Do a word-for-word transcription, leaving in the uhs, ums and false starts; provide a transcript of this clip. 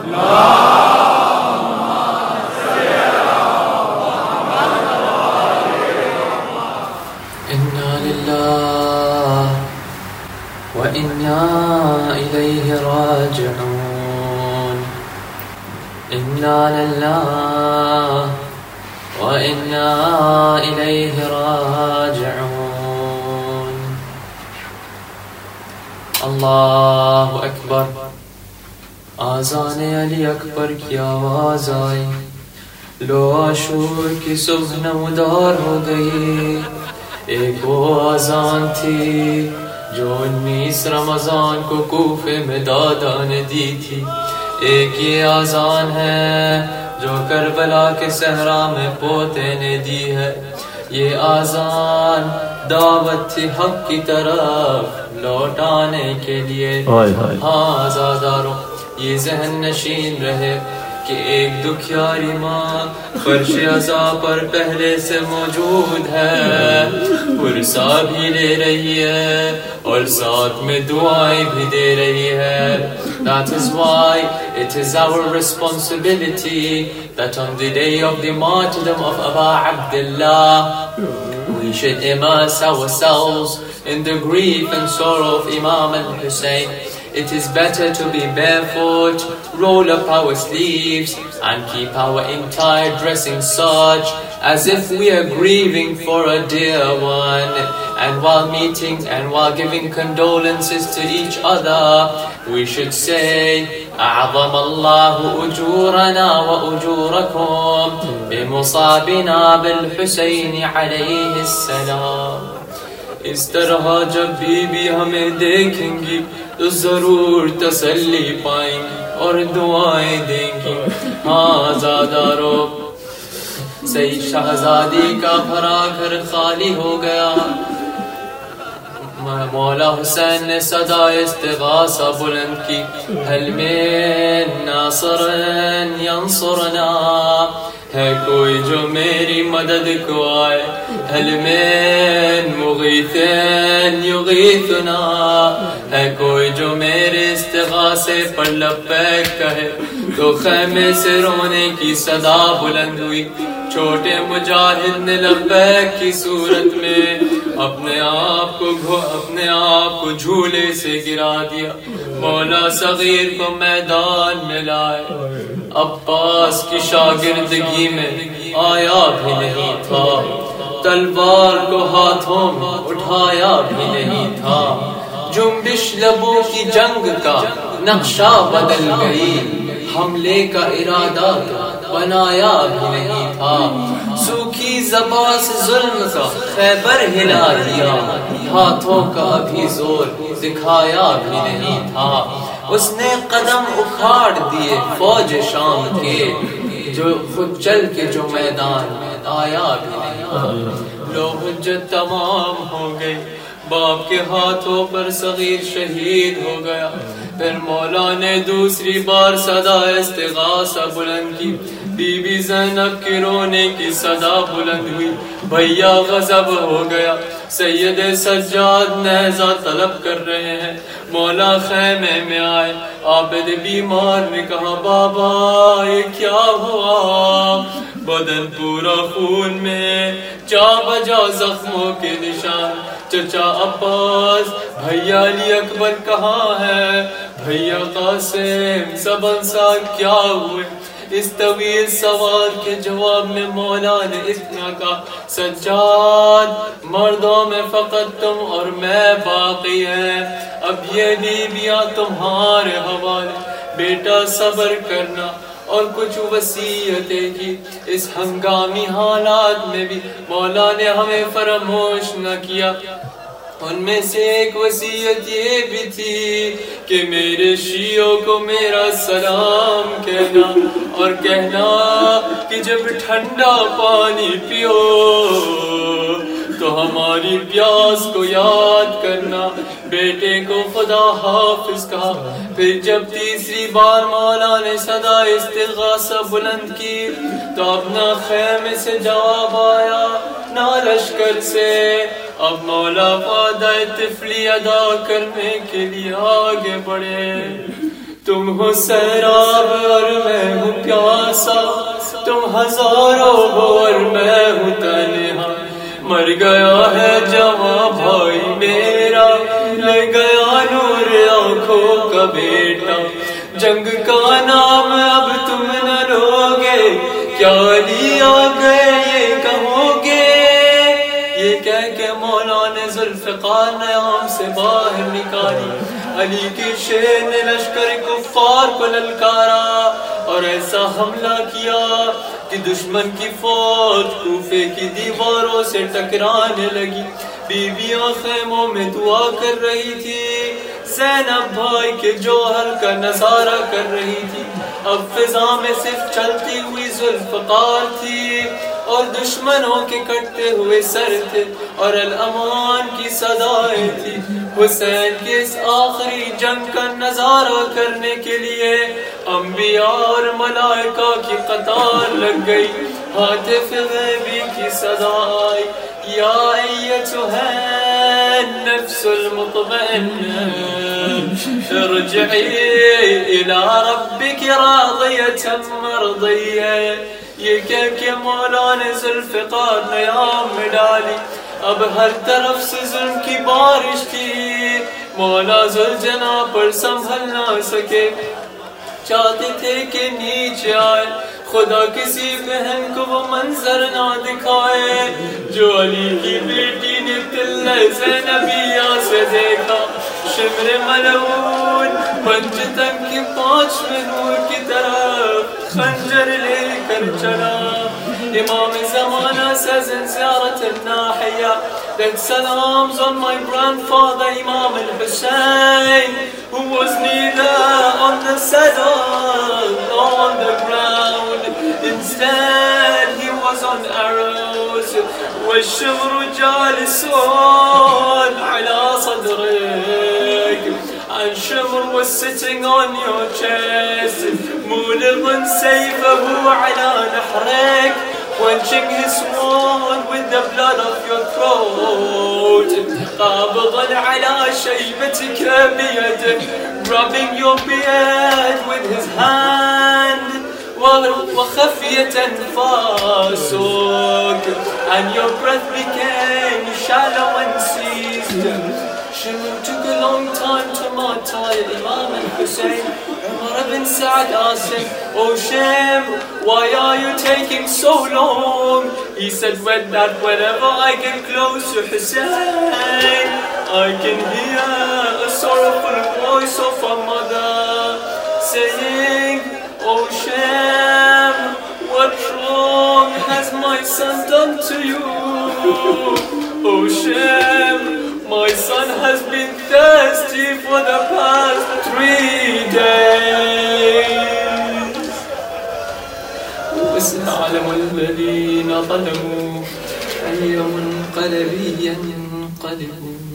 إنا لله وإنا إليه راجعون إنا لله وإنا إليه راجعون اللہ اکبر. آذان علی اکبر کی آواز آئی، لو عاشور کی صبح نمودار ہو گئی. ایک وہ آذان تھی جو انیس رمضان کو کوفے میں دادا نے دی تھی. ایک یہ آذان ہے جو کربلا کے صحرا میں پوتے نے دی ہے. یہ آذان دعوت تھی حق کی طرف لوٹانے کے لیے. ہاں آزاداروں، یہ ذہن نشین رہے کہ ایک دکھیاری ماں فرش عزا پر پہلے سے موجود ہے، پرسا بھی لے رہی ہے اور ساتھ میں دعائیں بھی دے رہی ہے. That is why it is our responsibility that on the day of the martyrdom of Aba Abdullah we should immerse ourselves in the grief and sorrow of Imam al-Hussein. It is better to be barefoot, roll up our sleeves and keep our entire dressing such as if we are grieving for a dear one. And while meeting and while giving condolences to each other, we should say, أعظم الله أجورنا وأجوركم بمصابنا بالحسين عليه السلام. اس طرح جب be be ہمیں دیکھیں گی تو ضرور تسلی پائیں گی اور دعائیں دیں گی. ہاں آزادارو، سید شہزادی کا بھرا گھر خالی ہو گیا. مولا حسین نے صدا استغاثہ بلند کی، حل من ناصر ینصرنا، ہے کوئی جو میری مدد کو آئے. حل من مغیث یغیثنا، ہے کوئی جو میرے استغاثے پر لبیک کہے. تو خیمے سے رونے کی صدا بلند ہوئی. چھوٹے مجاہد نے لبیک کی صورت میں اپنے آپ کو اپنے آپ کو جھولے سے گرا دیا. مولا صغیر کو میدان میں لائے. عباس کی شاگردگی میں آیا بھی نہیں تھا، تلوار کو ہاتھوں میں اٹھایا بھی نہیں تھا. جنبش لبوں کی جنگ کا نقشہ بدل گئی، حملے کا ارادہ بنایا بھی نہیں تھا. سوکھی زبان سے ظلم کا خیبر ہلا دیا، ہاتھوں کا بھی زور دکھایا بھی نہیں تھا. اس نے قدم اکھاڑ دیے فوج شام کے، جو خود چل کے جو میدان میں آیا بھی نہیں تھا. لو حجت تمام ہو گئی، باپ کے ہاتھوں پر صغیر شہید ہو گیا. پھر مولا نے دوسری بار صدا استغاثہ بلند کی. بی بی زینب کی رونے کی صدا بلند ہوئی. بھیا غضب ہو گیا، سید سجاد نیزہ طلب کر رہے ہیں. مولا خیمے میں آئے. عابد بیمار نے کہا، بابا یہ کیا ہوا؟ بدن پورا خون میں، جا بجا زخموں کے نشان. چچا عباس، بھیا علی اکبر کہاں ہے؟ بھیا قاسم، سب انصار کیا ہوئے؟ اس طویل سوال کے جواب میں مولا نے اتنا کہا، سجاد، مردوں میں فقط تم اور میں باقی ہیں، اب یہ بیویاں تمہارے حوالے. بیٹا صبر کرنا. اور کچھ وصیتیں کی. اس ہنگامی حالات میں بھی مولا نے ہمیں فراموش نہ کیا. ان میں سے ایک وصیت یہ بھی تھی کہ میرے شیعوں کو میرا سلام کہنا، اور کہنا کہ جب ٹھنڈا پانی پیو تو ہماری پیاس کو یاد کرنا. بیٹے کو خدا حافظ کہا. پھر جب تیسری بار مولا نے صدا استغاثہ بلند کی تو اپنا خیمے سے جواب آیا، نہ لشکر سے. اب مولا وعدہ طفلی ادا کرنے کے لیے آگے بڑھے. تم ہو سیراب اور سا تم ہزاروں ہو اور میں ہوں تنہا. مر گیا ہے جواں بھائی میرا, لے گیا نور آنکھوں کا بیٹا. جنگ کا نام اب تم نہ لوگے, کیا علی آ گئے یہ کہو گے. یہ کہہ کے مولا نے ذوالفقار نیام سے باہر نکالی. علی کے شیر نے لشکر کفار کو للکارا اور ایسا حملہ کیا کہ دشمن کی فوج کوفے کی دیواروں سے ٹکرانے لگی. بیویاں خیموں میں دعا کر رہی تھی, زینب بھائی کے جوہر کا نظارہ کر رہی تھی. اب فضا میں صرف چلتی ہوئی ذوالفقار تھی اور دشمنوں کے کٹتے ہوئے سر تھے اور الامان کی صدائیں تھی. حسین کے اس آخری جنگ کا نظارہ کرنے کے لیے انبیاء اور ملائکہ کی قطار لگ گئی. ہاتف غیبی کی صدا آئی, یا ایتھا النفس المطمئنہ ارجعی الی ربک راضیۃ مرضیہ. یہ کہہ کے مولا نے ذوالفقار نیام میں ڈالی. اب ہر طرف سے ظلم کی بارش تھی, مولا ذوالجناح پر سنبھل نہ سکے. چاہتے تھے کہ نیچے آئے, خدا کسی بہن کو وہ منظر نہ دکھائے جو علی کی بیٹی نے تلہ زینبیہ سے دیکھا. شمر ملعون پنجتن کی پانچویں نور کی طرف خنجر لے کر چلا. امام زمانہ says in Ziyarat al-Nahiya that salams on my grandfather Imam al-Hussein, who was neither on the saddle nor on the ground, instead he was on arrows. والشمر جالس على صدرك, and Shimr was sitting on your chest. مولغ سيفه على نحرك, quenching his sword with the blood of your throat. قابضا على شيبتك بيده, grabbing your beard with his hand. وخفية أنفاسك, and your breath became shallow and ceased. Shimr took a long time to martyr Imam al-Hussein. Umar ibn Sa'd asked him, "Oh Shimr, why are you taking so long?" He said, "Well, that whenever I get close to Hussein, I can hear a sorrowful voice of a mother saying, Oh Shimr, what wrong has my son done to you? Oh Shimr, my son has been thirsty for the past three days." وسيعلم الذين ظلموا أي منقلب ينقلبون.